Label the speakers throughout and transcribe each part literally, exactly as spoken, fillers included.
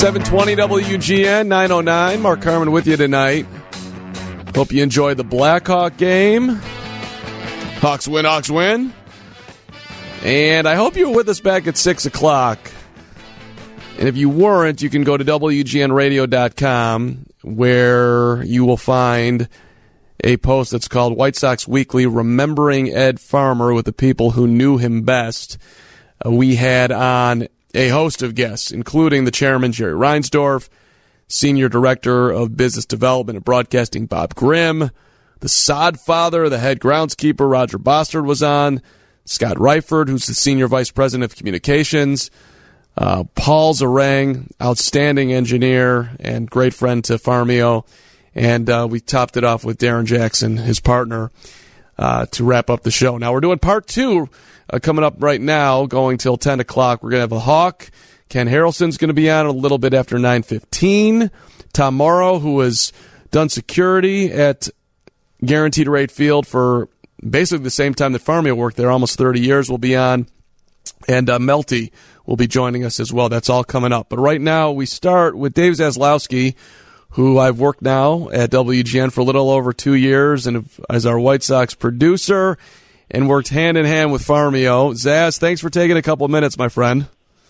Speaker 1: seven twenty W G N, nine oh nine. Mark Carman with you tonight. Hope you enjoyed the Blackhawk game. Hawks win, Hawks win. And I hope you were with us back at six o'clock. And if you weren't, you can go to W G N radio dot com, where you will find a post that's called White Sox Weekly, Remembering Ed Farmer with the People Who Knew Him Best. Uh, we had on a host of guests, including the chairman, Jerry Reinsdorf, Senior Director of Business Development and Broadcasting, Bob Grimm, the sod father, the head groundskeeper, Roger Bostard was on, Scott Reiford, who's the Senior Vice President of Communications, uh, Paul Zarang, outstanding engineer and great friend to Farmio, and uh, we topped it off with Darren Jackson, his partner, uh, to wrap up the show. Now we're doing part two uh, coming up right now, going till ten o'clock. We're going to have a Hawk. Ken Harrelson's going to be on a little bit after nine fifteen. Tom Morrow, who has done security at Guaranteed Rate Field for basically the same time that Farmio worked there, almost thirty years, will be on. And uh, Melty will be joining us as well. That's all coming up. But right now we start with Dave Zaslowski, who I've worked now at W G N for a little over two years and as our White Sox producer, and worked hand in hand with Farmio. Zaz, thanks for taking a couple of minutes, my friend.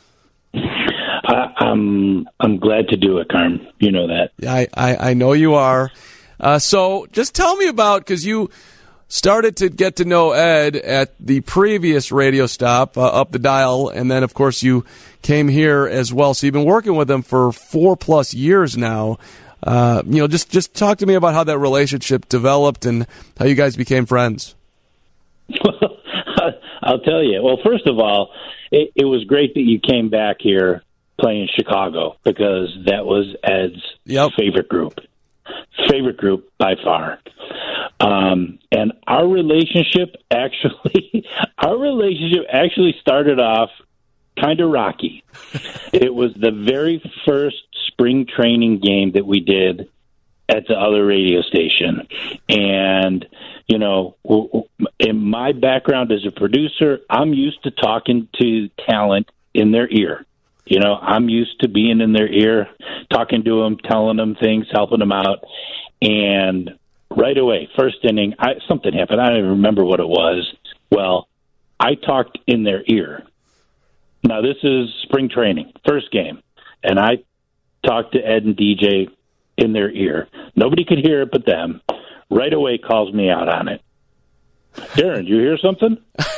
Speaker 2: Uh, I'm I'm glad to do it, Carm. You know that.
Speaker 1: I, I, I know you are. Uh, so just tell me about, because you started to get to know Ed at the previous radio stop, uh, Up the Dial, and then, of course, you came here as well. So you've been working with him for four-plus years now. Uh, you know, just, just talk to me about how that relationship developed and how you guys became friends.
Speaker 2: Well, I'll tell you. Well, first of all, it, it was great that you came back here playing Chicago, because that was Ed's
Speaker 1: yep.
Speaker 2: favorite group. Favorite group by far. Um, and our relationship actually, our relationship actually started off kind of rocky. It was the very first spring training game that we did at the other radio station. And, you know, in my background as a producer, I'm used to talking to talent in their ear. You know, I'm used to being in their ear, talking to them, telling them things, helping them out. And right away, first inning, I, something happened. I don't even remember what it was. Well, I talked in their ear. Now, this is spring training, first game. And I talked to Ed and D J in their ear. Nobody could hear it but them. Right away calls me out on it. Darren, did you hear something?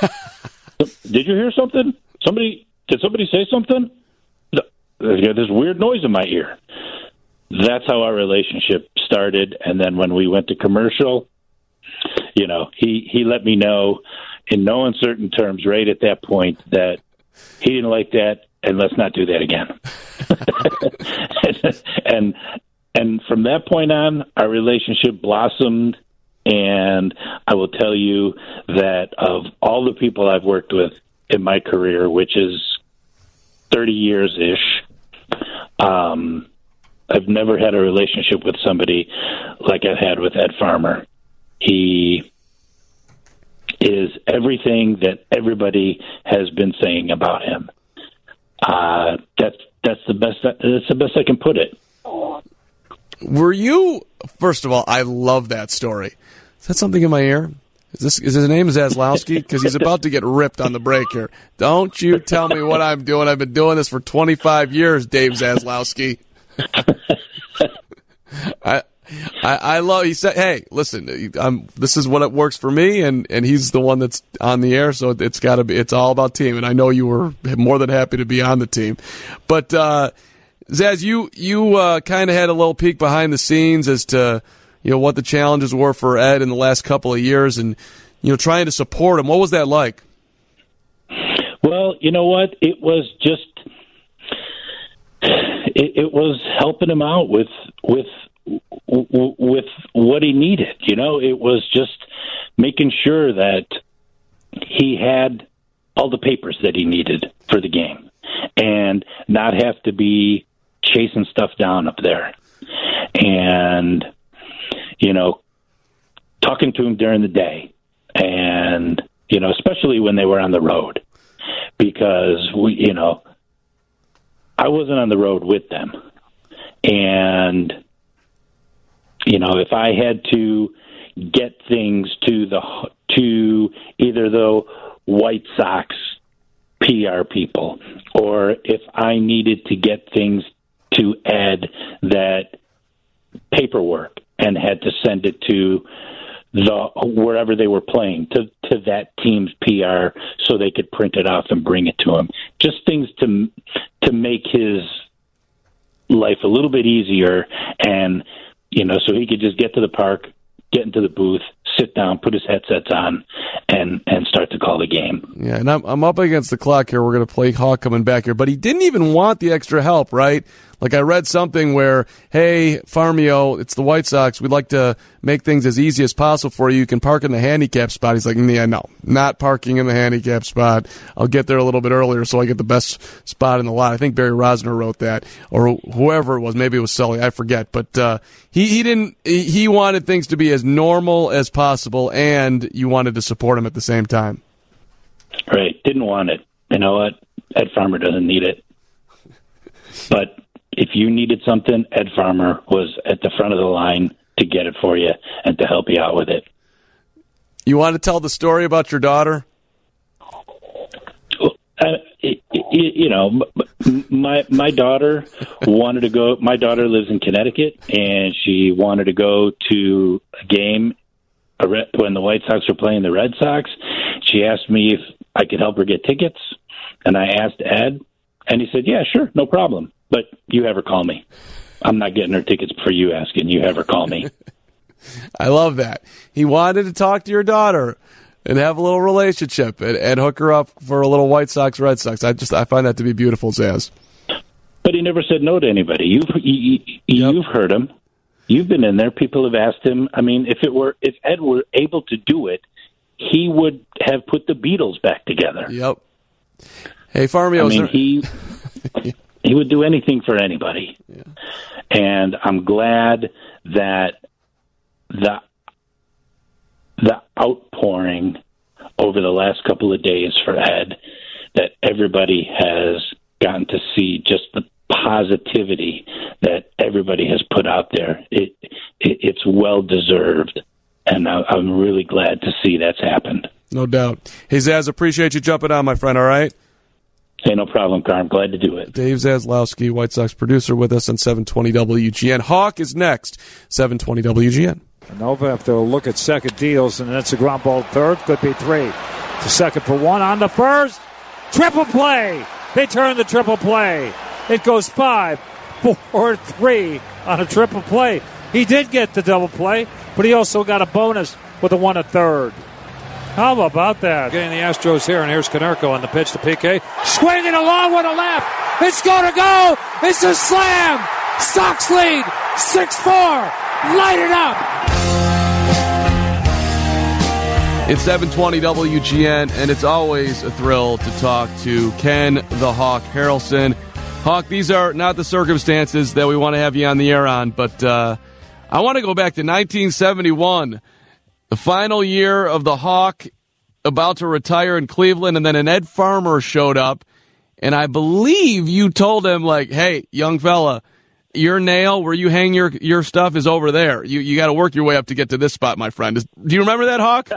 Speaker 2: Did you hear something? Somebody, did somebody say something? There's this weird noise in my ear. That's how our relationship started. And then when we went to commercial, you know, he, he let me know in no uncertain terms right at that point that he didn't like that, and let's not do that again. and and from that point on, our relationship blossomed. And I will tell you that of all the people I've worked with in my career, which is thirty years-ish, um, I've never had a relationship with somebody like I've had with Ed Farmer. He is everything that everybody has been saying about him. Uh, that's that's the best. That's the best I can put it.
Speaker 1: Were you? First of all, I love that story. Is that something in my ear? Is this is his name Zaslowski? Because he's about to get ripped on the break here. Don't you tell me what I'm doing. I've been doing this for twenty-five years, Dave Zaslowski. I, I I love. He said, "Hey, listen, I'm, this is what it works for me," and, and he's the one that's on the air, so it's got to be. It's all about team, and I know you were more than happy to be on the team. But uh, Zaz, you you uh, kind of had a little peek behind the scenes as to, you know, what the challenges were for Ed in the last couple of years, and, you know, trying to support him. What was that like?
Speaker 2: Well, you know what? It was just it, it was helping him out with with with what he needed. You know, it was just making sure that he had all the papers that he needed for the game and not have to be chasing stuff down up there. And, you know, talking to him during the day, and, you know, especially when they were on the road, because we, you know, I wasn't on the road with them. And, you know, if I had to get things to the to either the White Sox P R people, or if I needed to get things to Ed that paperwork and had to send it to the wherever they were playing, to to that team's P R, so they could print it off and bring it to him. Just things to to make his life a little bit easier, and you know, so he could just get to the park, get into the booth, sit down, put his headsets on, and and start to call the game.
Speaker 1: Yeah, and I'm I'm up against the clock here. We're going to play Hawk coming back here, but he didn't even want the extra help, right? Like I read something where, hey, Farmio, it's the White Sox. We'd like to make things as easy as possible for you. You can park in the handicap spot. He's like, yeah, no, not parking in the handicap spot. I'll get there a little bit earlier so I get the best spot in the lot. I think Barry Rosner wrote that, or whoever it was. Maybe it was Sully. I forget. But uh, he, he didn't. He wanted things to be as normal as possible, and you wanted to support him at the same time.
Speaker 2: Right. Didn't want it. You know what? Ed Farmer doesn't need it. But if you needed something, Ed Farmer was at the front of the line to get it for you and to help you out with it.
Speaker 1: You want to tell the story about your daughter?
Speaker 2: Uh, you know, my my daughter wanted to go. My daughter lives in Connecticut, and she wanted to go to a game when the White Sox were playing the Red Sox. She asked me if I could help her get tickets, and I asked Ed, and he said, "Yeah, sure, no problem. But you have her call me. I'm not getting her tickets for you asking. You have her call me."
Speaker 1: I love that. He wanted to talk to your daughter and have a little relationship and, and hook her up for a little White Sox, Red Sox. I just I find that to be beautiful, Zaz.
Speaker 2: But he never said no to anybody. You've you, you've yep. heard him. You've been in there. People have asked him. I mean, if it were if Ed were able to do it, he would have put the Beatles back together.
Speaker 1: Yep. Hey, Farmio.
Speaker 2: I mean, he. He would do anything for anybody. Yeah. And I'm glad that the the outpouring over the last couple of days for Ed, that everybody has gotten to see just the positivity that everybody has put out there. It, it it's well deserved, and I, I'm really glad to see that's happened.
Speaker 1: No doubt. Hey, Zaz, appreciate you jumping on, my friend, all right?
Speaker 2: Hey, no problem, Carm. I'm glad to do it.
Speaker 1: Dave Zaslowski, White Sox producer, with us on seven twenty W G N. Hawk is next, seven twenty W G N.
Speaker 3: Nova, if they'll look at second deals, and that's a ground ball third, could be three. To second for one on the first. Triple play. They turn the triple play. It goes five, four, three on a triple play. He did get the double play, but he also got a bonus with a one, a third. How about that? Getting the Astros here, and here's Konerko on the pitch to P K. Swinging along with a left. It's going to go. It's a slam. Sox lead, six four. Light it up.
Speaker 1: It's seven twenty W G N, and it's always a thrill to talk to Ken the Hawk Harrelson. Hawk, these are not the circumstances that we want to have you on the air on, but uh, I want to go back to nineteen seventy-one. The final year of the Hawk, about to retire in Cleveland, and then an Ed Farmer showed up, and I believe you told him, like, hey, young fella, your nail where you hang your, your stuff is over there. You you got to work your way up to get to this spot, my friend. Is, do you remember that, Hawk?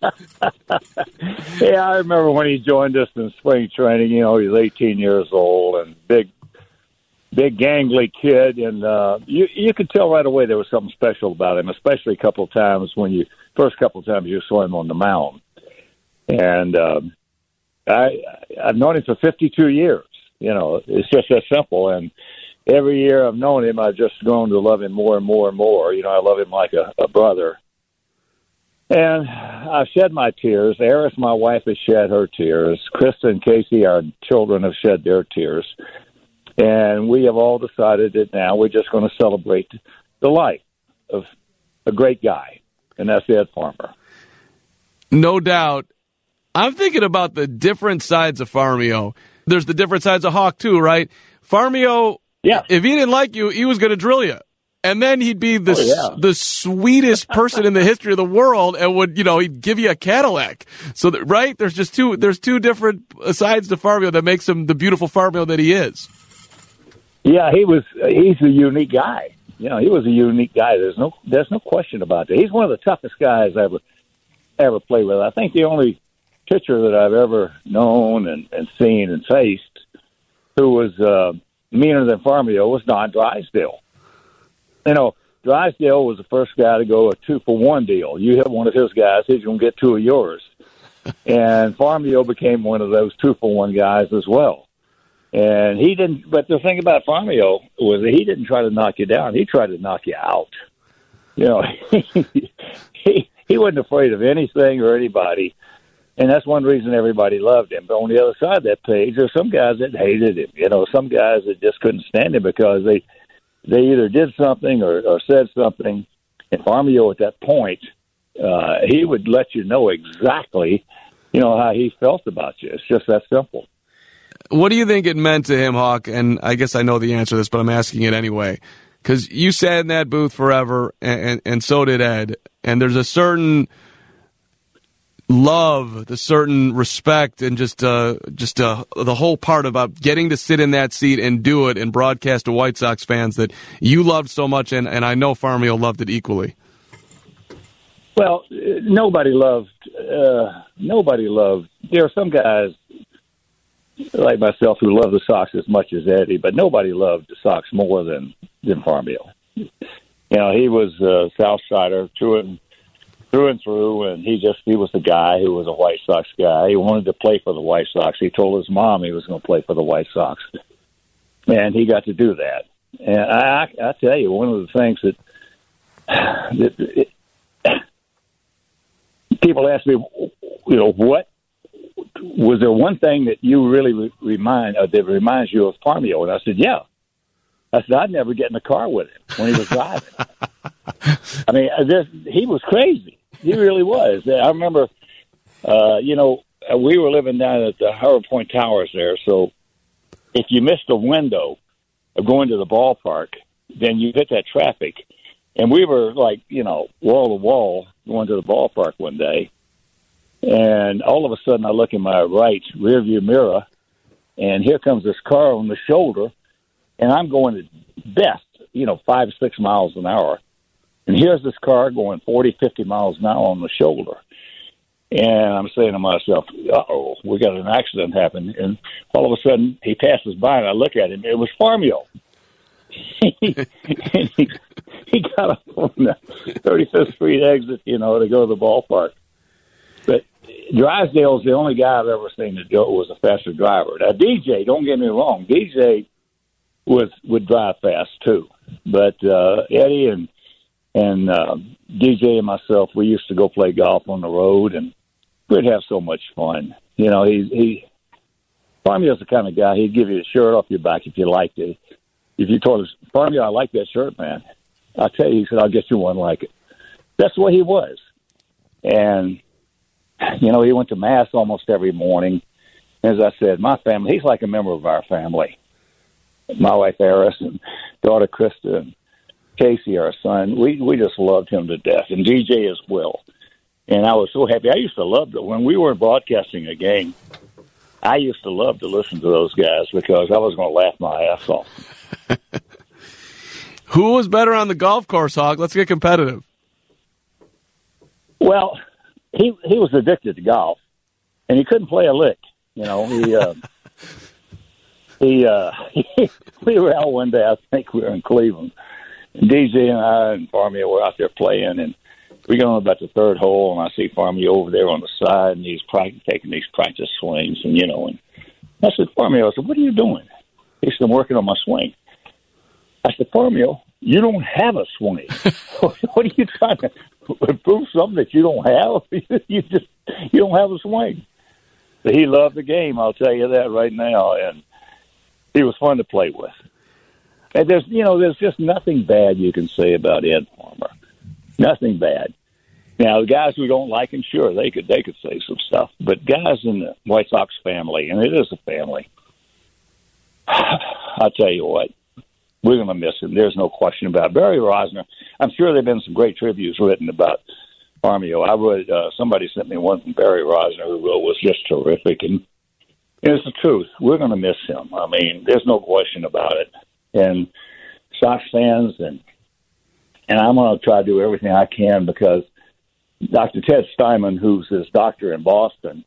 Speaker 4: Yeah, I remember when he joined us in spring training. You know, he was eighteen years old and big, big gangly kid, and uh, you you could tell right away there was something special about him, especially a couple of times when you first couple of times you saw him on the mound. And um, I I've known him for fifty-two years. You know, it's just that simple. And every year I've known him, I've just grown to love him more and more and more. You know, I love him like a, a brother. And I've shed my tears. Eris, my wife, has shed her tears. Krista and Casey, our children, have shed their tears. And we have all decided that now we're just going to celebrate the life of a great guy, and that's Ed Farmer.
Speaker 1: No doubt. I'm thinking about the different sides of Farmio. There's the different sides of Hawk, too, right? Farmio,
Speaker 4: yeah.
Speaker 1: If he didn't like you, he was going to drill you. And then he'd be the
Speaker 4: oh, yeah.
Speaker 1: the sweetest person in the history of the world, and would, you know, he'd give you a Cadillac. So that, right, there's just two there's two different sides to Farmio that makes him the beautiful Farmio that he is.
Speaker 4: Yeah, he was. He's a unique guy. You know, he was a unique guy. There's no, there's no question about that. He's one of the toughest guys I ever, ever played with. I think the only pitcher that I've ever known and, and seen and faced who was uh, meaner than Farmio was Don Drysdale. You know, Drysdale was the first guy to go a two for one deal. You hit one of his guys, he's going to get two of yours. And Farmio became one of those two for one guys as well. And he didn't, but the thing about Farmio was that he didn't try to knock you down. He tried to knock you out. You know, he, he wasn't afraid of anything or anybody. And that's one reason everybody loved him. But on the other side of that page, there's some guys that hated him. You know, some guys that just couldn't stand him because they they either did something or, or said something. And Farmio at that point, uh, he would let you know exactly, you know, how he felt about you. It's just that simple.
Speaker 1: What do you think it meant to him, Hawk? And I guess I know the answer to this, but I'm asking it anyway. Because you sat in that booth forever, and, and, and so did Ed. And there's a certain love, the certain respect, and just uh, just uh, the whole part about getting to sit in that seat and do it and broadcast to White Sox fans that you loved so much, and, and I know Farmio loved it equally.
Speaker 4: Well, nobody loved, uh, nobody loved, there are some guys like myself who love the Sox as much as Eddie, but nobody loved the Sox more than, than Farmio. You know, he was a South Sider through and through and through, and he just, he was the guy who was a White Sox guy. He wanted to play for the White Sox. He told his mom he was going to play for the White Sox, and he got to do that. And I, I tell you, one of the things that, that it, people ask me, you know, what, was there one thing that you really re- remind, uh, that reminds you of Farmio? And I said, yeah. I said, I'd never get in the car with him when he was driving. I mean, this, he was crazy. He really was. I remember, uh, you know, we were living down at the Howard Point Towers there, so if you missed a window of going to the ballpark, then you hit that traffic. And we were like, you know, wall to wall going to the ballpark one day, and all of a sudden I look in my right rearview mirror, and here comes this car on the shoulder, and I'm going at best, you know, five, six miles an hour. And here's this car going forty, fifty miles an hour on the shoulder. And I'm saying to myself, uh-oh, we got an accident happen. And all of a sudden he passes by, and I look at him. It was Farmio. he, he, he got up on the thirty-fifth Street exit, you know, to go to the ballpark. But Drysdale's the only guy I've ever seen that Joe was a faster driver. Now, D J, don't get me wrong, D J was, would drive fast too. But uh, Eddie and and uh, D J and myself, we used to go play golf on the road, and we'd have so much fun. You know, he he Farmio's the kind of guy, he'd give you a shirt off your back if you liked it. If you told us, Farmio, I like that shirt, man, I'll tell you, he said, I'll get you one like it. That's the way he was. And, you know, he went to Mass almost every morning. As I said, my family, he's like a member of our family. My wife, Eris, and daughter, Krista, and Casey, our son, we, we just loved him to death, and D J as well. And I was so happy. I used to love it. When we were broadcasting a game, I used to love to listen to those guys because I was going to laugh my ass off.
Speaker 1: Who was better on the golf course, Hawk? Let's get competitive.
Speaker 4: Well, he he was addicted to golf, and he couldn't play a lick. You know, he uh, he, uh, he we were out one day. I think we were in Cleveland. And D J and I and Farmio were out there playing, and we got on about the third hole, and I see Farmio over there on the side, and he's practicing, taking these practice swings, and you know, and I said, Farmio, I said, what are you doing? He said, I'm working on my swing. I said, Farmio, you don't have a swing. What are you trying to improve something that you don't have? you just you don't have a swing. But he loved the game, I'll tell you that right now, and he was fun to play with. And there's you know there's just nothing bad you can say about Ed Farmer. Nothing bad. Now, the guys who don't like him, sure, they could they could say some stuff. But guys in the White Sox family, and it is a family, I'll tell you what, we're going to miss him. There's no question about it. Barry Rosner, I'm sure there have been some great tributes written about Farmio. I read, uh, somebody sent me one from Barry Rosner who wrote was just terrific. And, and it's the truth. We're going to miss him. I mean, there's no question about it. and Sox fans, and and I'm going to try to do everything I can because Doctor Ted Steinman, who's his doctor in Boston,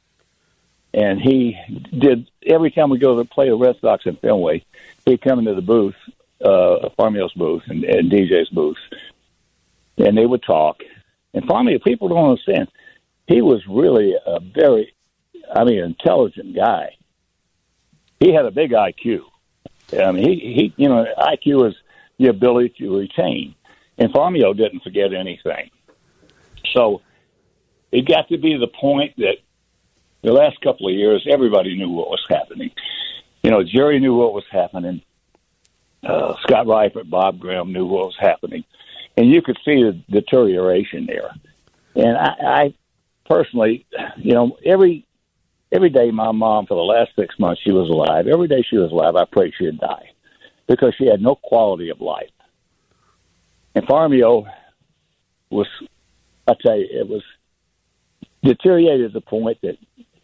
Speaker 4: and he did every time we go to play the Red Sox in Fenway, he'd come into the booth, uh, Farmio's booth and, and D J's booth, and they would talk. And Farmio, people don't understand, he was really a very, I mean, intelligent guy. He had a big I Q. I mean, he, he you know, I Q is the ability to retain. And Farmio didn't forget anything. So it got to be the point that the last couple of years, everybody knew what was happening. You know, Jerry knew what was happening. Uh, Scott Reifert, Bob Graham knew what was happening. And you could see the deterioration there. And I, I personally, you know, every every day my mom, for the last six months she was alive, every day she was alive, I prayed she'd die because she had no quality of life. And Farmio was, I tell you, it was deteriorated to the point that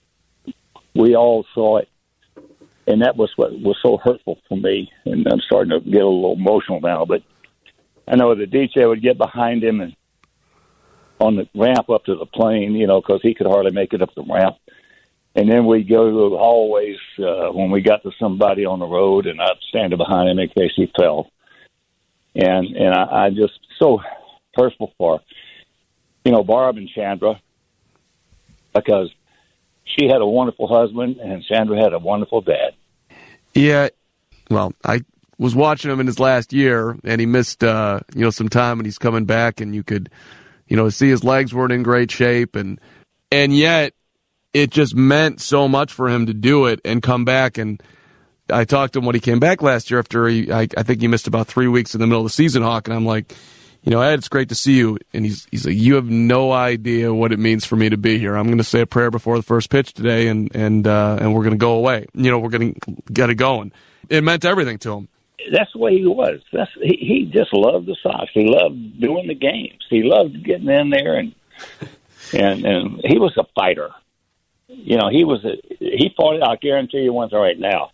Speaker 4: we all saw it. And that was what was so hurtful for me. And I'm starting to get a little emotional now. But I know the D J would get behind him and on the ramp up to the plane, you know, because he could hardly make it up the ramp. And then we'd go to the hallways uh, when we got to somebody on the road, and I'd stand behind him in case he fell. And and I, I just so hurtful for, you know, Barb and Chandra, because she had a wonderful husband and Chandra had a wonderful dad.
Speaker 1: Yeah, well, I was watching him in his last year, and he missed, uh, you know, some time, and he's coming back, and you could, you know, see his legs weren't in great shape, and and yet it just meant so much for him to do it and come back. And I talked to him when he came back last year after he, I, I think he missed about three weeks in the middle of the season, Hawk, and I'm like, you know, Ed, it's great to see you. And he's he's like, you have no idea what it means for me to be here. I'm going to say a prayer before the first pitch today, and and uh, and we're going to go away. You know, we're going to get it going. It meant everything to him.
Speaker 4: That's the way he was. That's he, he just loved the Sox. He loved doing the games. He loved getting in there, and and and he was a fighter. You know, he was a, he fought it. I guarantee you one thing right now.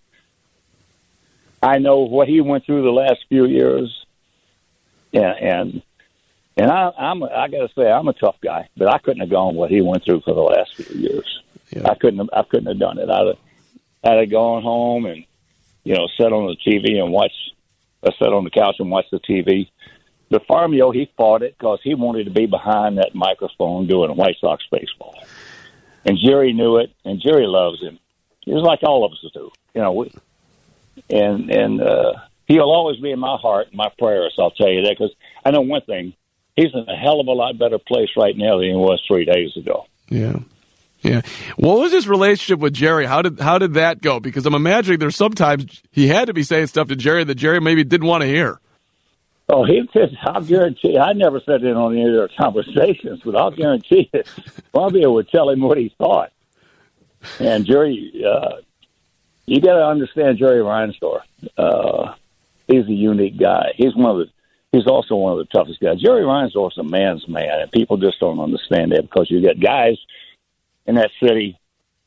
Speaker 4: I know what he went through the last few years. Yeah, and and I, I'm I got to say I'm a tough guy, but I couldn't have gone what he went through for the last few years. Yeah. I couldn't have, I couldn't have done it. I'd have, I'd have gone home and you know sat on the T V and watch, I sat on the couch and watched the T V. But Farmio, he fought it because he wanted to be behind that microphone doing White Sox baseball, and Jerry knew it, and Jerry loves him. He was like all of us do, you know. We, and and. uh He'll always be in my heart and my prayers, I'll tell you that, because I know one thing. He's in a hell of a lot better place right now than he was three days ago.
Speaker 1: Yeah. Yeah. What was his relationship with Jerry? How did how did that go? Because I'm imagining there's sometimes he had to be saying stuff to Jerry that Jerry maybe didn't want to hear.
Speaker 4: Oh, he said, I'll guarantee, I never said it on any of their conversations, but I'll guarantee it. Fabio would tell him what he thought. And Jerry, uh, you got to understand Jerry Reinsdorf. Uh He's a unique guy. He's one of the. He's also one of the toughest guys. Jerry Reinsdorf's a man's man, and people just don't understand that because you get guys in that city,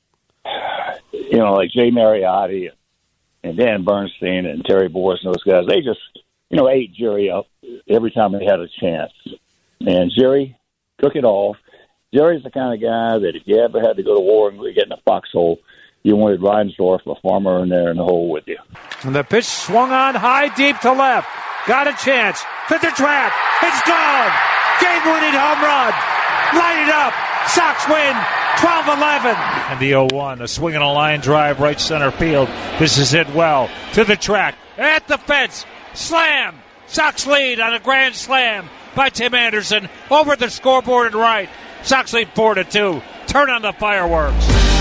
Speaker 4: you know, like Jay Mariotti and Dan Bernstein and Terry Boris and those guys. They just, you know, ate Jerry up every time they had a chance. And Jerry took it off. Jerry's the kind of guy that if you ever had to go to war and get in a foxhole, you wanted Reinsdorf, a farmer, in there in the hole with you.
Speaker 3: And the pitch swung on high, deep to left. Got a chance. To the track. It's gone. Game-winning home run. Light it up. Sox win twelve eleven. And the oh one, a swing and a line drive right center field. This is it well. To the track. At the fence. Slam. Sox lead on a grand slam by Tim Anderson. Over the scoreboard and right. Sox lead four to two. Turn on the fireworks.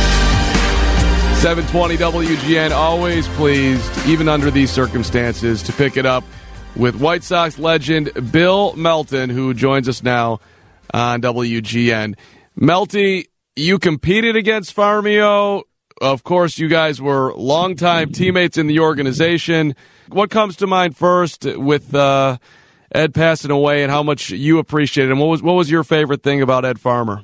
Speaker 1: seven twenty W G N, always pleased, even under these circumstances, to pick it up with White Sox legend Bill Melton, who joins us now on W G N. Melty, you competed against Farmio. Of course, you guys were longtime teammates in the organization. What comes to mind first with uh, Ed passing away and how much you appreciated him? What was, what was your favorite thing about Ed Farmer?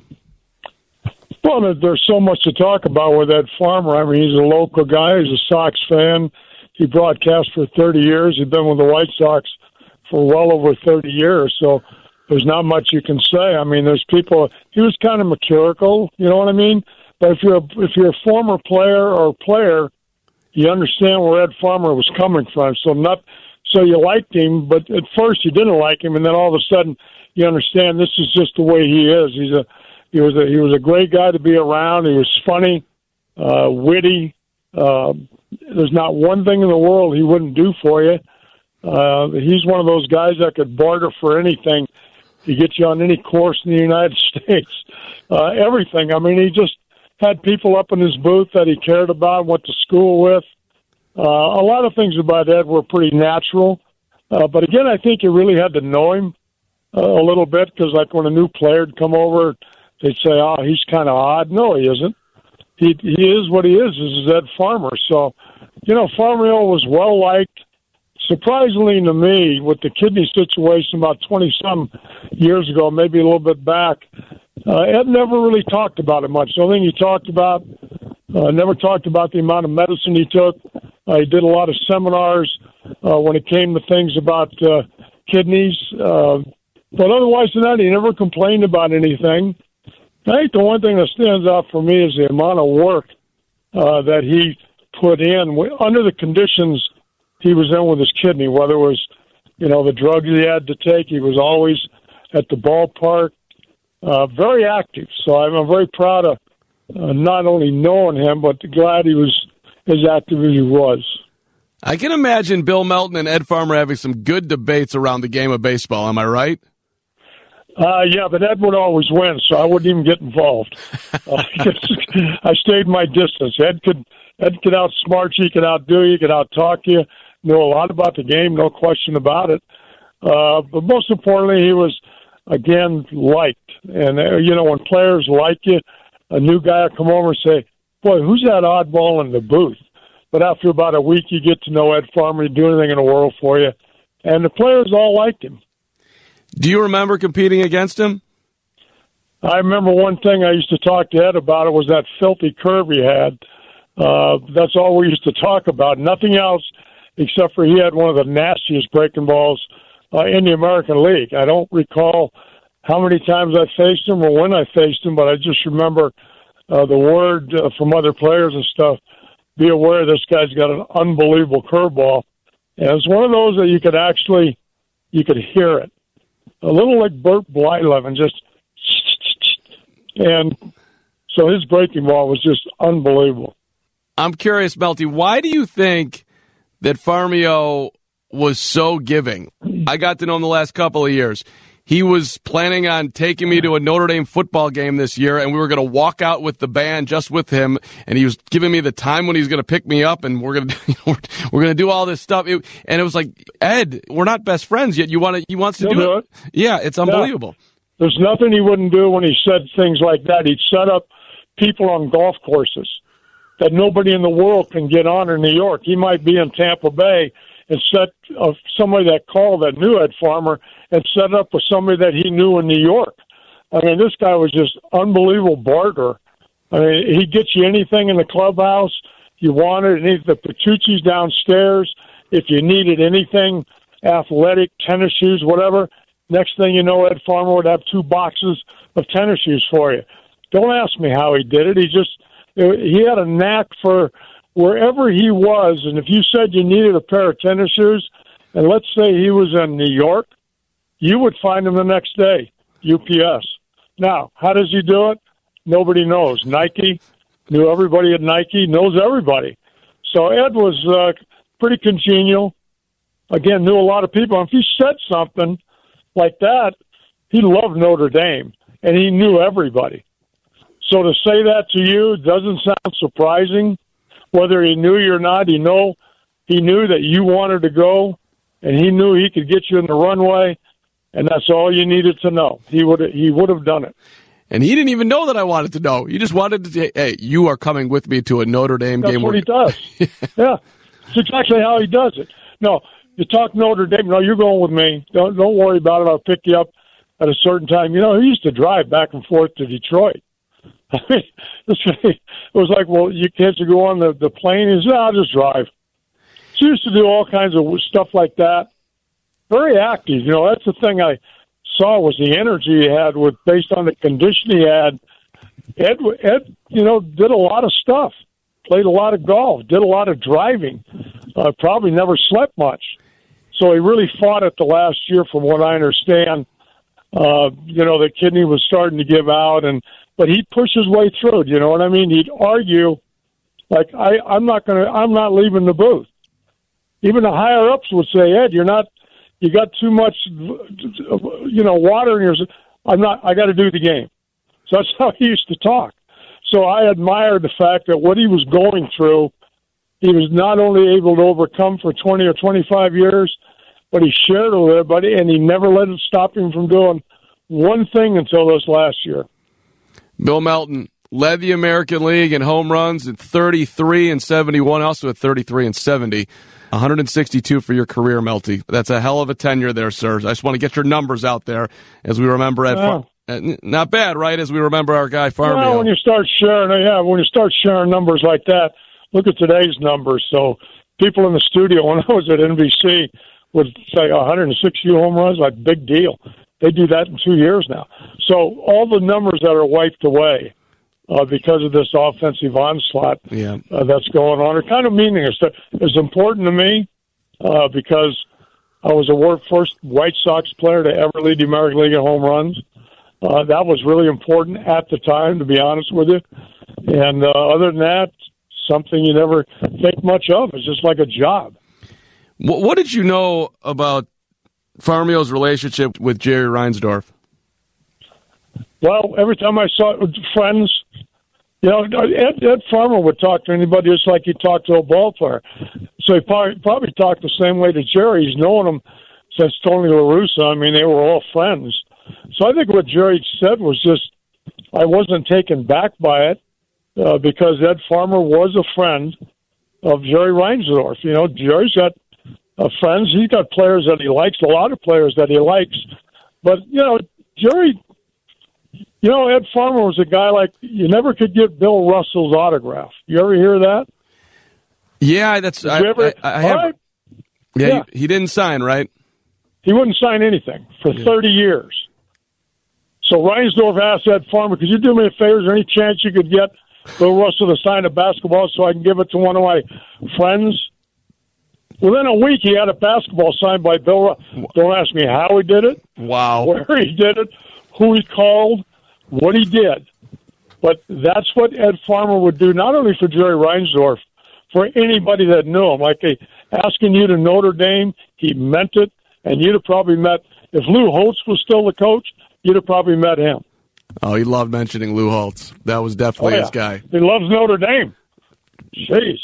Speaker 5: Well, there's so much to talk about with Ed Farmer. I mean, he's a local guy. He's a Sox fan. he broadcast for thirty years. He'd been with the White Sox for well over thirty years, so there's not much you can say. I mean, there's people. He was kind of mercurial, you know what I mean? But if you're a, if you're a former player or player, you understand where Ed Farmer was coming from. So not so you liked him, but at first you didn't like him, and then all of a sudden you understand this is just the way he is. He's a he was a he was a great guy to be around. He was funny, uh, witty. Uh, there's not one thing in the world he wouldn't do for you. Uh, he's one of those guys that could barter for anything to get you on any course in the United States. Uh, everything. I mean, he just had people up in his booth that he cared about, went to school with. Uh, a lot of things about Ed were pretty natural. Uh, but again, I think you really had to know him uh, a little bit, because like when a new player would come over, they'd say, oh, he's kind of odd. No, he isn't. He, he is what he is. This is Ed Farmer. So, you know, Farmer was well-liked. Surprisingly to me, with the kidney situation about twenty-some years ago, maybe a little bit back, uh, Ed never really talked about it much. The only thing he talked about, uh, never talked about the amount of medicine he took. Uh, he did a lot of seminars uh, when it came to things about uh, kidneys. Uh, but otherwise than that, he never complained about anything. I think the one thing that stands out for me is the amount of work uh, that he put in under the conditions he was in with his kidney, whether it was, you know, the drugs he had to take. He was always at the ballpark, uh, very active. So I'm, I'm very proud of uh, not only knowing him, but glad he was as active as he was.
Speaker 1: I can imagine Bill Melton and Ed Farmer having some good debates around the game of baseball. Am I right?
Speaker 5: Uh, yeah, but Ed would always win, so I wouldn't even get involved. Uh, I stayed my distance. Ed could Ed could outsmart you, he could outdo you, he could outtalk you. Knew a lot about the game, no question about it. Uh, but most importantly, he was, again, liked. And, uh, you know, when players like you, a new guy will come over and say, boy, who's that oddball in the booth? But after about a week, you get to know Ed Farmer, he'd do anything in the world for you. And the players all liked him.
Speaker 1: Do you remember competing against him?
Speaker 5: I remember one thing I used to talk to Ed about, it was that filthy curve he had. Uh, that's all we used to talk about. Nothing else, except for he had one of the nastiest breaking balls uh, in the American League. I don't recall how many times I faced him or when I faced him, but I just remember uh, the word uh, from other players and stuff, be aware this guy's got an unbelievable curveball. And it's one of those that you could actually, you could hear it. A little like Bert Blyleven, just, and so his breaking ball was just unbelievable.
Speaker 1: I'm curious, Melty, why do you think that Farmio was so giving? I got to know him the last couple of years. He was planning on taking me to a Notre Dame football game this year, and we were going to walk out with the band just with him, and he was giving me the time when he was going to pick me up, and we're going to you know, we're going to do all this stuff. It, and it was like, Ed, we're not best friends yet. You want to? He wants to do,
Speaker 5: do
Speaker 1: it. it. Yeah, it's unbelievable.
Speaker 5: Yeah. There's nothing he wouldn't do when he said things like that. He'd set up people on golf courses that nobody in the world can get on in New York. He might be in Tampa Bay and set uh, somebody that called that knew Ed Farmer and set up with somebody that he knew in New York. I mean, this guy was just unbelievable barter. I mean, he'd get you anything in the clubhouse you wanted, any the Petrucci's downstairs. If you needed anything, athletic, tennis shoes, whatever, next thing you know, Ed Farmer would have two boxes of tennis shoes for you. Don't ask me how he did it. He just, he had a knack for wherever he was. And if you said you needed a pair of tennis shoes, and let's say he was in New York, you would find him the next day, U P S. Now, how does he do it? Nobody knows. Nike knew everybody at Nike, knows everybody. So Ed was uh, pretty congenial. Again, knew a lot of people. And if he said something like that, he loved Notre Dame, and he knew everybody. So to say that to you doesn't sound surprising. Whether he knew you or not, he know he knew that you wanted to go, and he knew he could get you in the runway, and that's all you needed to know. He would he would have done it.
Speaker 1: And he didn't even know that I wanted to know. He just wanted to say, hey, you are coming with me to a Notre Dame
Speaker 5: that's
Speaker 1: game.
Speaker 5: That's what he does. Yeah, it's exactly how he does it. No, you talk Notre Dame. No, you're going with me. Don't don't worry about it. I'll pick you up at a certain time. You know, he used to drive back and forth to Detroit. I mean, it was like, well, you can't you go on the, the plane? He said, I'll just drive. So he used to do all kinds of stuff like that. Very active. You know, that's the thing I saw was the energy he had with based on the condition he had. Ed, Ed, you know, did a lot of stuff. Played a lot of golf. Did a lot of driving. Uh, probably never slept much. So he really fought it the last year, from what I understand. Uh, you know, the kidney was starting to give out, and but he'd push his way through it. You know what I mean? He'd argue, like, I, I'm not going to, I'm not leaving the booth. Even the higher ups would say, Ed, you're not, you got too much, you know, water in your. I'm not. I got to do the game. So that's how he used to talk. So I admired the fact that what he was going through, he was not only able to overcome for twenty or twenty-five years, but he shared it with everybody, and he never let it stop him from doing one thing until this last year.
Speaker 1: Bill Melton led the American League in home runs at thirty-three and seventy-one, also at thirty-three and seventy. one hundred sixty-two for your career, Melty. That's a hell of a tenure there, sir. I just want to get your numbers out there as we remember Ed.
Speaker 5: Yeah.
Speaker 1: Far- not bad, right? As we remember our guy Farmio.
Speaker 5: Well, when you start sharing, yeah, when you start sharing numbers like that, look at today's numbers. So people in the studio, when I was at N B C, would say one hundred sixty home runs, like big deal. They do that in two years now. So all the numbers that are wiped away uh, because of this offensive onslaught
Speaker 1: yeah.
Speaker 5: uh, that's going on are kind of meaningless. It's important to me uh, because I was the first White Sox player to ever lead the American League in home runs. Uh, that was really important at the time, to be honest with you. And uh, other than that, something you never think much of. It's just like a job.
Speaker 1: What, what did you know about Farmio's relationship with Jerry Reinsdorf?
Speaker 5: Well, every time I saw it with friends, you know, Ed, Ed Farmer would talk to anybody just like he talked to a ball player. So he probably, probably talked the same way to Jerry. He's known him since Tony La Russa. I mean, they were all friends. So I think what Jerry said was just, I wasn't taken back by it uh, because Ed Farmer was a friend of Jerry Reinsdorf. You know, Jerry's got uh, friends. He's got players that he likes, a lot of players that he likes. But, you know, Jerry, you know, Ed Farmer was a guy like, you never could get Bill Russell's autograph. You ever hear that?
Speaker 1: Yeah, that's, I,
Speaker 5: ever,
Speaker 1: I, I have.
Speaker 5: right?
Speaker 1: Yeah,
Speaker 5: yeah.
Speaker 1: He, he didn't sign, right?
Speaker 5: He wouldn't sign anything for yeah. thirty years. So Reinsdorf asked Ed Farmer, could you do me a favor? Is there any chance you could get Bill Russell to sign a basketball so I can give it to one of my friends? Within a week, he had a basketball signed by Bill Russell. Don't ask me how he did it,
Speaker 1: wow,
Speaker 5: where he did it, who he called, what he did. But that's what Ed Farmer would do, not only for Jerry Reinsdorf, for anybody that knew him. Like hey, asking you to Notre Dame, he meant it, and you'd have probably met, if Lou Holtz was still the coach, you'd have probably met him.
Speaker 1: Oh, he loved mentioning Lou Holtz. That was definitely
Speaker 5: oh, yeah.
Speaker 1: his guy.
Speaker 5: He loves Notre Dame. Jeez.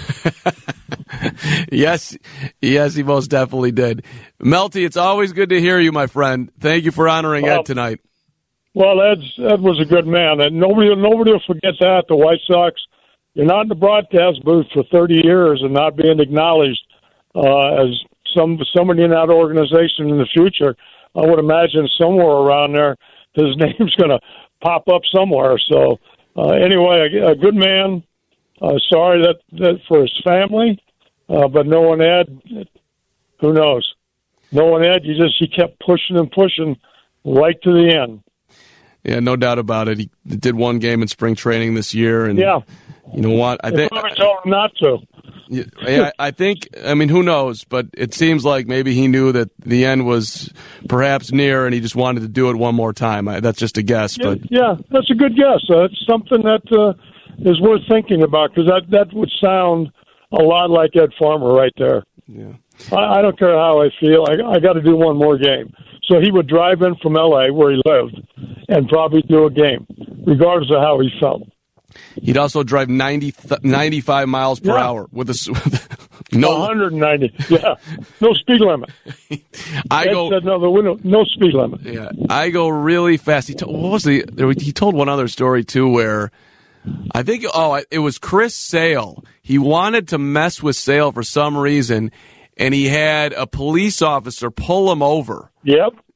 Speaker 1: yes, yes, he most definitely did. Melty, it's always good to hear you, my friend. Thank you for honoring
Speaker 5: well,
Speaker 1: Ed tonight.
Speaker 5: Well, Ed's, Ed was a good man, and nobody, nobody will forget that. The White Sox, you're not in the broadcast booth for thirty years and not being acknowledged uh, as some somebody in that organization in the future. I would imagine somewhere around there, his name's going to pop up somewhere. So, uh, anyway, a, a good man. Uh, sorry that, that for his family, uh, but knowing Ed, who knows? Knowing Ed, you just he kept pushing and pushing right to the end.
Speaker 1: Yeah, no doubt about it. He did one game in spring training this year, and
Speaker 5: yeah,
Speaker 1: you know what? I think
Speaker 5: I told him not to.
Speaker 1: Yeah, I think, I mean, who knows, but it seems like maybe he knew that the end was perhaps near and he just wanted to do it one more time. I, that's just a guess.
Speaker 5: Yeah,
Speaker 1: but
Speaker 5: yeah, that's a good guess. Uh, it's something that uh, is worth thinking about because that, that would sound a lot like Ed Farmer right there.
Speaker 1: Yeah,
Speaker 5: I, I don't care how I feel. I, I got to do one more game. So he would drive in from L A where he lived and probably do a game, regardless of how he felt.
Speaker 1: He'd also drive ninety, ninety-five miles per yeah. hour with a no
Speaker 5: one hundred ninety. Yeah, no speed limit.
Speaker 1: I
Speaker 5: Ed
Speaker 1: go
Speaker 5: said no, the window, no speed limit.
Speaker 1: Yeah, I go really fast. He told, what was the? He told one other story too, where I think oh, it was Chris Sale. He wanted to mess with Sale for some reason, and he had a police officer pull him over.
Speaker 5: Yep.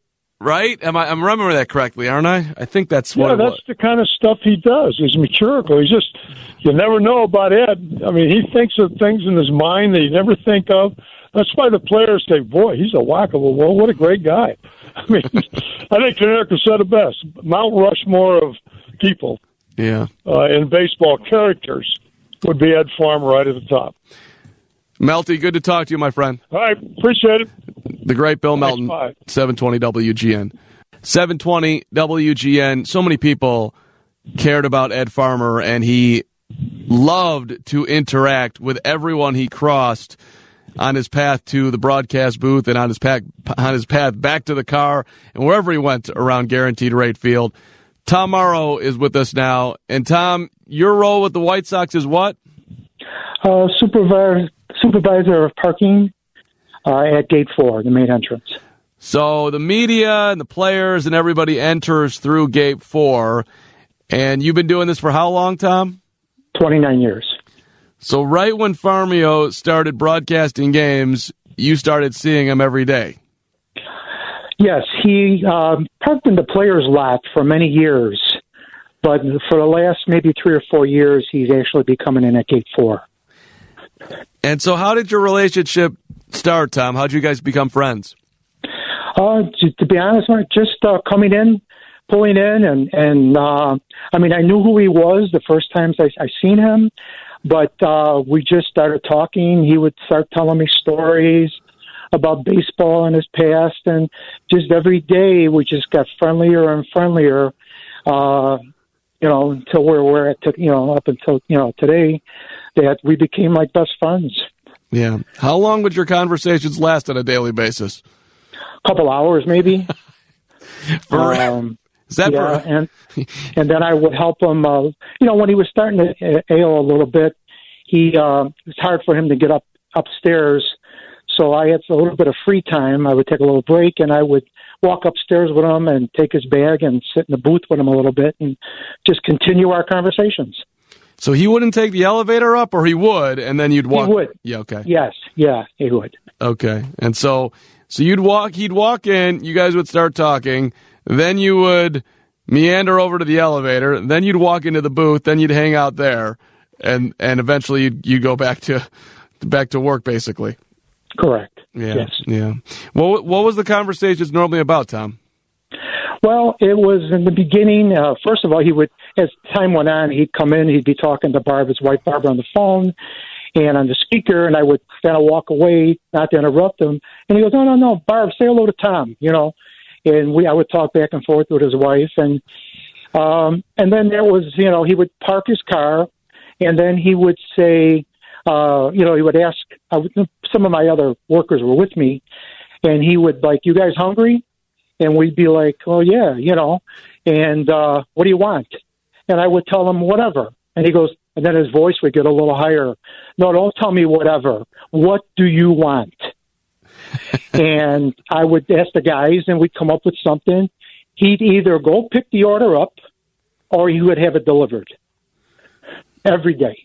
Speaker 1: right? Am I? I'm remembering that correctly, aren't I? I think that's what.
Speaker 5: Yeah,
Speaker 1: it
Speaker 5: that's
Speaker 1: was.
Speaker 5: the kind of stuff he does. He's mercurical. He's just, you never know about Ed. I mean, he thinks of things in his mind that you never think of. That's why the players say, boy, he's a whackable. Well, what a great guy. I mean, I think Connecticut said it best. Mount Rushmore of people
Speaker 1: Yeah.
Speaker 5: uh, in baseball characters would be Ed Farmer right at the top.
Speaker 1: Melty, good to talk to you, my friend.
Speaker 5: All right, appreciate it.
Speaker 1: The great Bill Melton,
Speaker 5: Bye.
Speaker 1: seven twenty W G N. seven twenty W G N. So many people cared about Ed Farmer, and he loved to interact with everyone he crossed on his path to the broadcast booth and on his path, on his path back to the car and wherever he went around Guaranteed Rate Field. Tom Morrow is with us now. And, Tom, your role with the White Sox is what?
Speaker 6: Uh, supervisor, supervisor of parking uh, at Gate four, the main entrance.
Speaker 1: So the media and the players and everybody enters through Gate four. And you've been doing this for how long, Tom?
Speaker 6: twenty-nine years.
Speaker 1: So right when Farmio started broadcasting games, you started seeing him every day.
Speaker 6: Yes, he um, parked in the players' lot for many years, but for the last maybe three or four years, he's actually been coming in at Gate four.
Speaker 1: And so how did your relationship start, Tom? How did you guys become friends?
Speaker 6: Uh, to, to be honest, just uh, coming in, pulling in, and, and uh, I mean, I knew who he was the first times I, I seen him. But uh, we just started talking. He would start telling me stories about baseball in his past, and just every day we just got friendlier and friendlier. Uh, you know, until where we're at, you know, up until you know today, that we became like best friends.
Speaker 1: Yeah. How long would your conversations last on a daily basis?
Speaker 6: A couple hours, maybe.
Speaker 1: For,
Speaker 6: um,
Speaker 1: is that
Speaker 6: yeah,
Speaker 1: for,
Speaker 6: and and then I would help him. Uh, you know, when he was starting to ail a little bit, he uh, it's hard for him to get up upstairs. So I had a little bit of free time. I would take a little break, and I would walk upstairs with him and take his bag and sit in the booth with him a little bit and just continue our conversations.
Speaker 1: So he wouldn't take the elevator up, or he would, and then you'd walk?
Speaker 6: He would.
Speaker 1: Yeah, okay.
Speaker 6: Yes, yeah, he would.
Speaker 1: Okay. And so so you'd walk, he'd walk in, you guys would start talking, then you would meander over to the elevator, then you'd walk into the booth, then you'd hang out there, and and eventually you'd, you'd go back to back to work, basically.
Speaker 6: Correct.
Speaker 1: Yeah.
Speaker 6: Yes.
Speaker 1: Yeah. What what was the conversations normally about, Tom?
Speaker 6: Well, it was in the beginning. Uh, first of all, he would, as time went on, he'd come in, he'd be talking to Barb, his wife Barbara, on the phone and on the speaker, and I would kind of walk away, not to interrupt him. And he goes, "No, no, no, Barb, say hello to Tom," you know. And we, I would talk back and forth with his wife, and um, and then there was, you know, he would park his car, and then he would say, uh, you know, he would ask. Uh, some of my other workers were with me, and he would like, "You guys hungry?" And we'd be like, "Oh yeah, you know." And uh, what do you want? And I would tell him whatever. And he goes, and then his voice would get a little higher. "No, don't tell me whatever. What do you want?" And I would ask the guys, and we'd come up with something. He'd either go pick the order up, or he would have it delivered every day.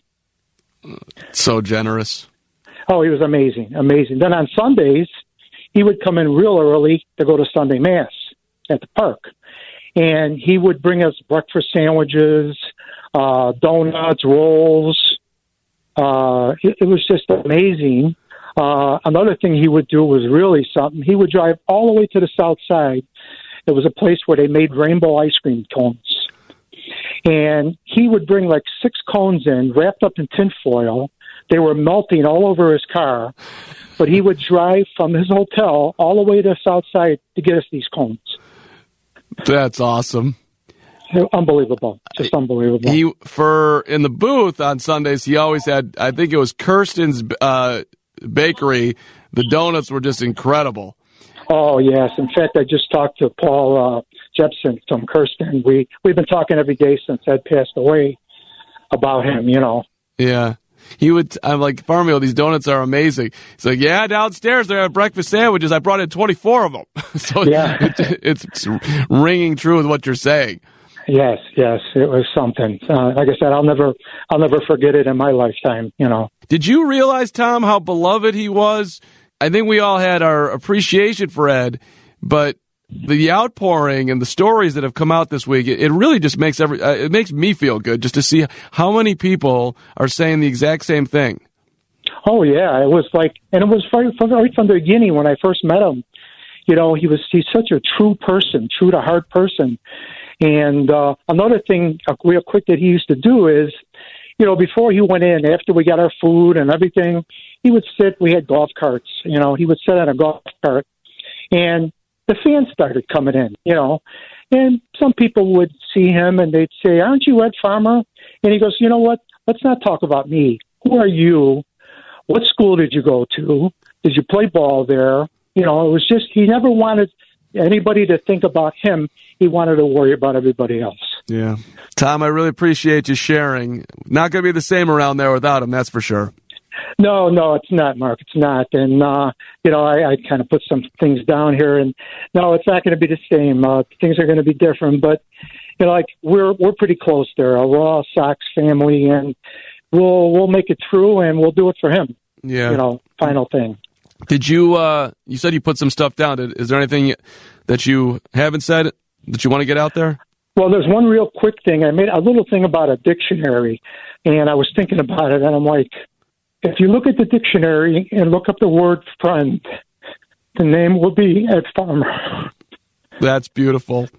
Speaker 1: So generous.
Speaker 6: Oh, he was amazing, amazing. Then on Sundays, he would come in real early to go to Sunday Mass at the park. And he would bring us breakfast sandwiches, uh, donuts, rolls. Uh, it, it was just amazing. Uh, another thing he would do was really something. He would drive all the way to the south side. There was a place where they made rainbow ice cream cones. And he would bring like six cones in, wrapped up in tinfoil. They were melting all over his car. But he would drive from his hotel all the way to the south side to get us these cones.
Speaker 1: That's awesome.
Speaker 6: Unbelievable. Just unbelievable.
Speaker 1: He for in the booth on Sundays, he always had, I think it was Kirsten's uh, Bakery. The donuts were just incredible.
Speaker 6: Oh, yes. In fact, I just talked to Paul uh, Jepson from Kirsten. We, we've been talking every day since Ed passed away about him, you know.
Speaker 1: Yeah. He would, I'm like, Farmio, these donuts are amazing. He's like, yeah, downstairs there are breakfast sandwiches. I brought in twenty-four of them. So
Speaker 6: yeah.
Speaker 1: it, it's ringing true with what you're saying.
Speaker 6: Yes, yes, it was something. Uh, like I said, I'll never, I'll never forget it in my lifetime, you know.
Speaker 1: Did you realize, Tom, how beloved he was? I think we all had our appreciation for Ed, but The outpouring and the stories that have come out this week, it, it really just makes every uh, it makes me feel good just to see how many people are saying the exact same thing.
Speaker 6: Oh yeah, it was like, and it was right from, right from the beginning when I first met him. You know, he was he's such a true person, true to heart person. And uh, another thing, uh, real quick, that he used to do is, you know, before he went in, after we got our food and everything, he would sit. We had golf carts. You know, he would sit on a golf cart, and the fans started coming in, you know, and some people would see him and they'd say, "Aren't you Ed Farmer?" And he goes, "You know what? Let's not talk about me. Who are you? What school did you go to? Did you play ball there?" You know, it was just, he never wanted anybody to think about him. He wanted to worry about everybody else.
Speaker 1: Yeah. Tom, I really appreciate you sharing. Not going to be the same around there without him, that's for sure.
Speaker 6: No, no, it's not, Mark. It's not. And, uh, you know, I, I kind of put some things down here, and no, it's not going to be the same. Uh, things are going to be different, but, you know, like we're, we're pretty close there. We're all Sox family, and we'll, we'll make it through, and we'll do it for him.
Speaker 1: Yeah.
Speaker 6: You know, final thing.
Speaker 1: Did you, uh, you said you put some stuff down. Did, is there anything that you haven't said that you want to get out there?
Speaker 6: Well, there's one real quick thing. I made a little thing about a dictionary, and I was thinking about it, and I'm like, if you look at the dictionary and look up the word friend, the name will be Ed Farmer.
Speaker 1: That's beautiful.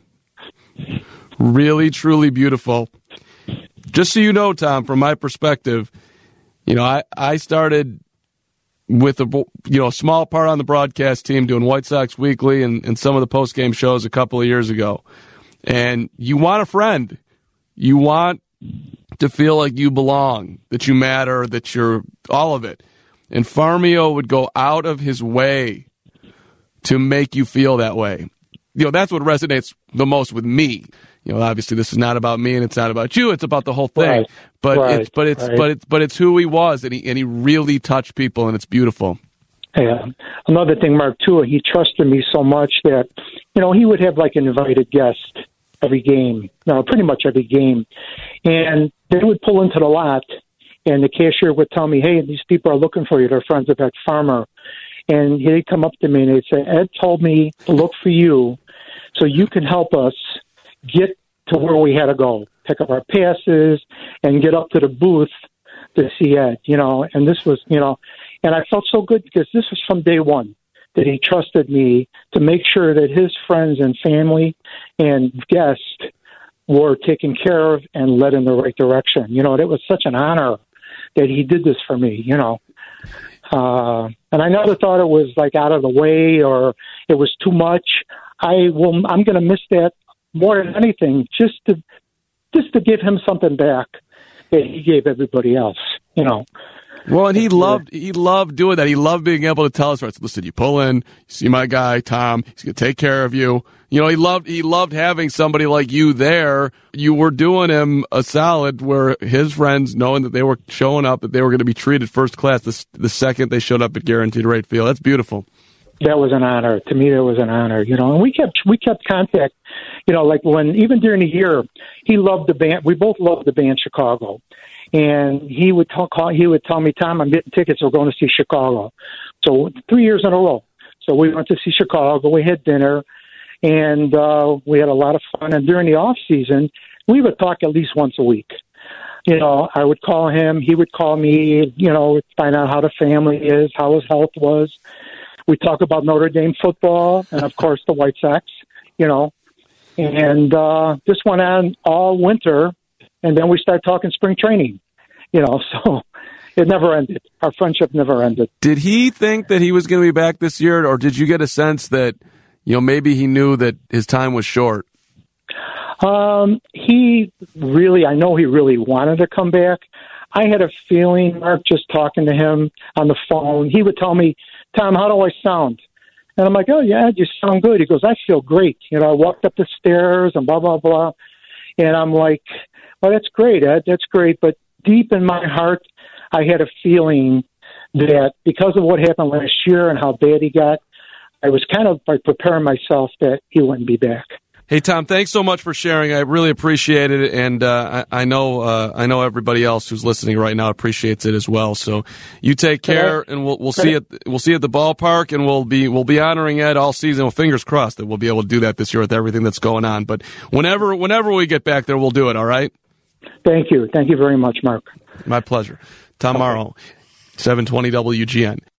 Speaker 1: Really, truly beautiful. Just so you know, Tom, from my perspective, you know, I, I started with a you know a small part on the broadcast team doing White Sox Weekly and, and some of the post-game shows a couple of years ago. And you want a friend. You want to feel like you belong, that you matter, that you're all of it. And Farmio would go out of his way to make you feel that way. You know, that's what resonates the most with me. You know, obviously this is not about me and it's not about you. It's about the whole thing.
Speaker 6: Right.
Speaker 1: But
Speaker 6: right.
Speaker 1: it's but it's
Speaker 6: right.
Speaker 1: but it's but it's who he was, and he and he really touched people, and it's beautiful.
Speaker 6: Yeah. Another thing, Mark, too, he trusted me so much that, you know, he would have like an invited guest every game, no, pretty much every game. And they would pull into the lot, and the cashier would tell me, "Hey, these people are looking for you. They're friends of Ed Farmer." And he'd come up to me and he'd say, "Ed told me to look for you so you can help us get to where we had to go, pick up our passes and get up to the booth to see Ed," you know. And this was, you know, and I felt so good because this was from day one that he trusted me to make sure that his friends and family and guests were taken care of and led in the right direction. You know, it was such an honor that he did this for me, you know. Uh, and I never thought it was like out of the way or it was too much. I will, I'm going to miss that more than anything, just to, just to give him something back that he gave everybody else, you know.
Speaker 1: Well, and he loved he loved doing that. He loved being able to tell us, right, listen, you pull in, you see my guy, Tom, he's going to take care of you. You know, he loved he loved having somebody like you there. You were doing him a solid where his friends, knowing that they were showing up, that they were going to be treated first class the, the second they showed up at Guaranteed Rate Field. That's beautiful.
Speaker 6: That was an honor. To me, that was an honor, you know. And we kept we kept contact, you know, like when, even during the year, he loved the band. We both loved the band Chicago. And he would talk, he would tell me, "Tom, I'm getting tickets. We're going to see Chicago." So three years in a row. So we went to see Chicago. We had dinner, and uh, we had a lot of fun. And during the off season, we would talk at least once a week. You know, I would call him. He would call me. You know, find out how the family is, how his health was. We talk about Notre Dame football, and of course the White Sox. You know, and uh, this went on all winter. And then we start talking spring training, you know, so it never ended. Our friendship never ended.
Speaker 1: Did he think that he was going to be back this year, or did you get a sense that, you know, maybe he knew that his time was short?
Speaker 6: Um, he really, I know he really wanted to come back. I had a feeling, Mark, just talking to him on the phone, he would tell me, "Tom, how do I sound?" And I'm like, "Oh, yeah, you sound good." He goes, "I feel great." You know, I walked up the stairs and blah, blah, blah. And I'm like, "Well, that's great, Ed. That's great." But deep in my heart, I had a feeling that because of what happened last year and how bad he got, I was kind of like preparing myself that he wouldn't be back.
Speaker 1: Hey, Tom, thanks so much for sharing. I really appreciate it, and uh, I, I know uh, I know everybody else who's listening right now appreciates it as well. So you take care, and we'll we'll see it. We'll see you at the ballpark, and we'll be we'll be honoring Ed all season. Well, fingers crossed that we'll be able to do that this year with everything that's going on. But whenever whenever we get back there, we'll do it. All right.
Speaker 6: Thank you. Thank you very much, Mark.
Speaker 1: My pleasure. Tom Morrow, seven twenty W G N.